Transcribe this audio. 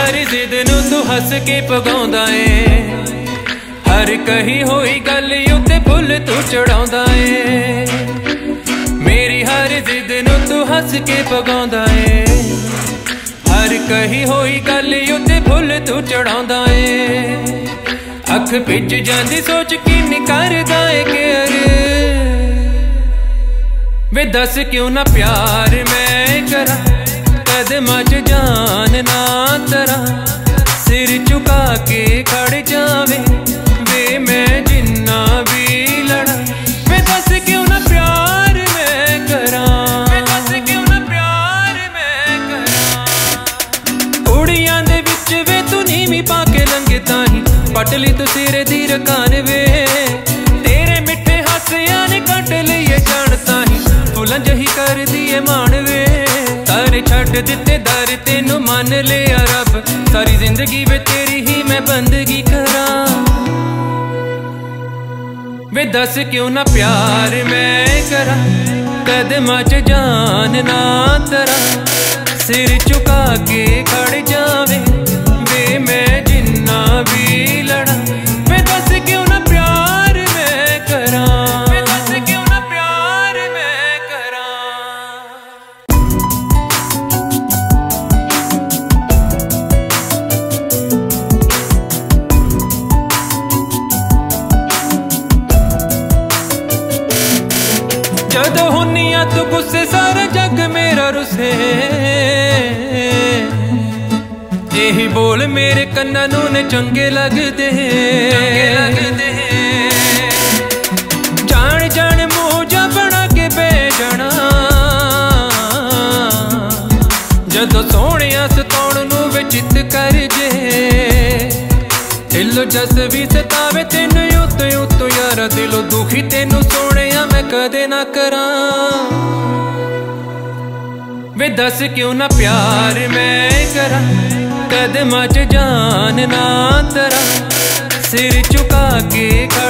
हर जिद नूं तू हस के पगाउंदा ए, हर कही होई गल उत्ते फुल तू चढ़ाउंदा ए। मेरी हर जिद नूं तू हस के पगाउंदा ए, हर कही होई गल उत्ते फुल तू चढ़ाउंदा ए। अख पिज जांदी सोच किन्नी करदा ए केयर, वे दस क्यों ना प्यार मैं करा, कदमां च जान ना तरा, सिर झुका के खड़ जावे वे मैं जिन्ना भी लड़ा। वे दस क्यों ना प्यार मैं करा, वे दस क्यों ना प्यार मैं करा। कुड़ियां दे विच वे तू नीवी पाके लंघे ताही, पटली तू सिरे दी रकान वे, तेरे मिठे हासियां ने कट लिए जान ताही, फुलंज ही कर दिए मान वे। तारे छड्ड दिते दर तेनू मन लिया रब, सारी जिंदगी वे तेरी ही मैं बंदगी करा। वे दस क्यों ना प्यार मैं करा, कदमां च जान ना तरा, सिर झुका के खड़ जावे वे मैं जिन्ना भी लड़ा। वे दस क्यों ना प्यार मैं करा, वे दस क्यों ना प्यार मैं करा। जदों हुन्निया तू गुस्से सारा जग मेरा रुसे, यही बोल मेरे कन्ना नूं ने चंगे लगदे, जान जान मूजा बना के बह जाना, जदों सोहणिया सताउण नूं वे चित कर जे, दिलो जस भी सतावे तेनू उत्तो उत्तो यारा, दिलो दुखी तेनू सोहणिया मैं कदे ना करा। वे दस क्यों ना प्यार मैं करा, कदमां च जान ना तरा, सिर झुका के